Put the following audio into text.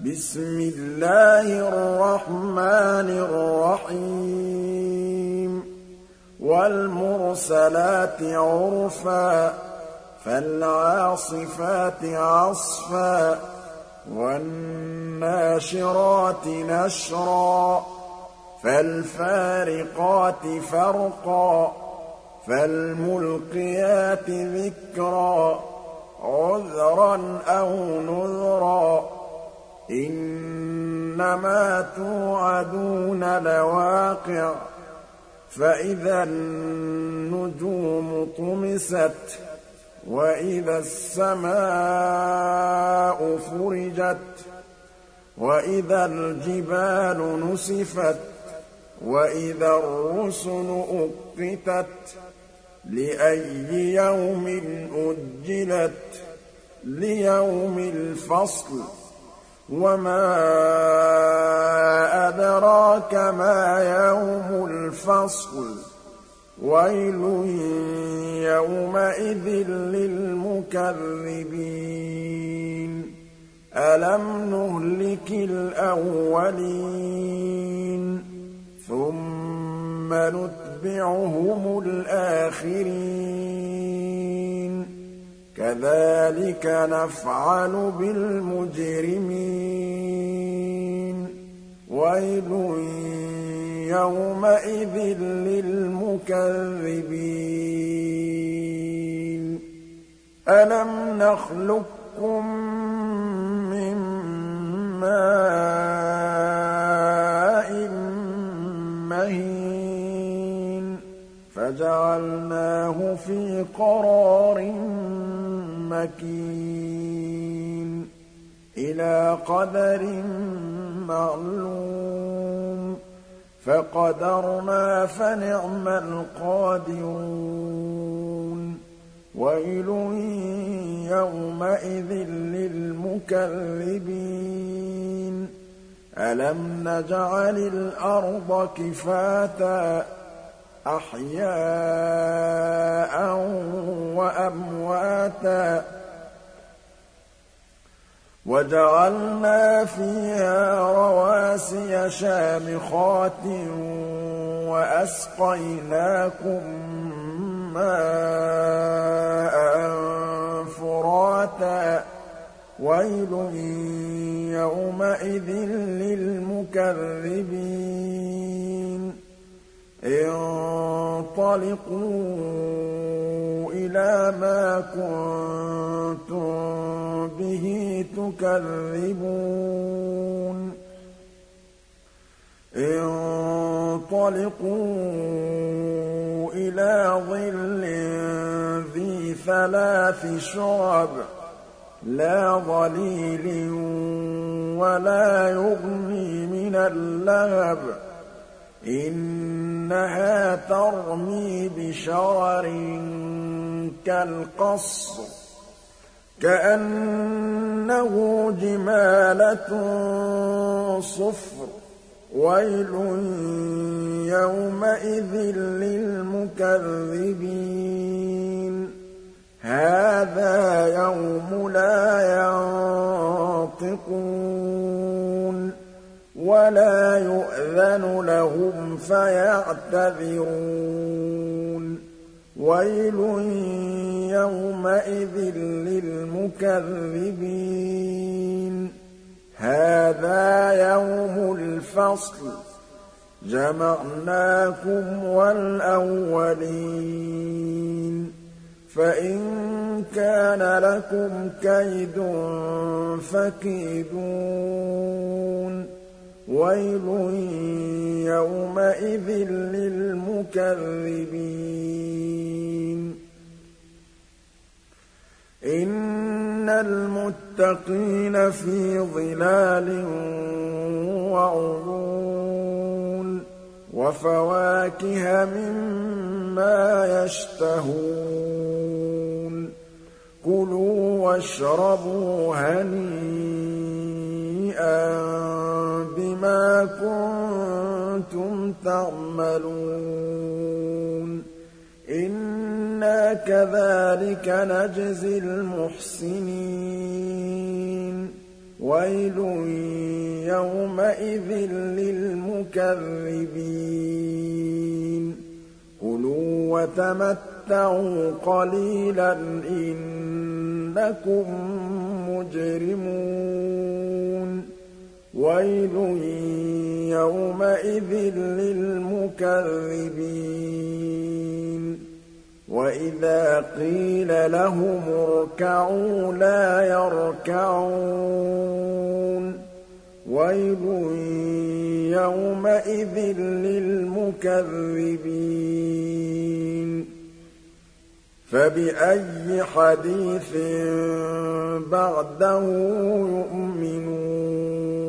بسم الله الرحمن الرحيم والمرسلات عرفا فالعاصفات عصفا والناشرات نشرا فالفارقات فرقا فالملقيات ذكرا عذرا أو نذرا إنما توعدون لواقع فإذا النجوم طمست وإذا السماء فرجت وإذا الجبال نسفت وإذا الرسل أقتت لأي يوم أجلت ليوم الفصل وما أدراك ما يوم الفصل ويل يومئذ للمكذبين ألم نهلك الأولين ثم نتبعهم الآخرين كذلك نفعل بالمجرمين ويل يومئذ للمكذبين ألم نخلقكم من ماء مهين فجعلناه في قرار مكين إلى قدر معلوم فقدرنا فنعم القادرون ويل يومئذ للمكذبين ألم نجعل الأرض كفاتا أحياء وأمواتا وجعلنا فيها رواسي شامخات وأسقيناكم ماء فراتا ويل يومئذ للمكذبين انطلقوا إلى ما كنتم به تكذبون انطلقوا إلى ظل ذي ثلاث شعب لا ظليل ولا يغني من اللهب إنها ترمي بشرر كالقصر كأنه جمالة صفر ويل يومئذ للمكذبين هذا يوم لا ينطقون ولا يؤذن لهم فيعتذرون ويل يومئذ للمكذبين هذا يوم الفصل جمعناكم والأولين فإن كان لكم كيد فكيدون ويل يومئذ للمكذبين إن المتقين في ظلال وعيون وفواكه مما يشتهون كلوا واشربوا هنيئا بما كنتم تعملون إنا كذلك نجزي المحسنين ويل يومئذ للمكذبين كلوا وتمتعوا قليلا إنكم مجرمون ويل يومئذ للمكذبين وإذا قيل لهم اركعوا لا يركعون ويل يومئذ للمكذبين فبأي حديث بعده يؤمنون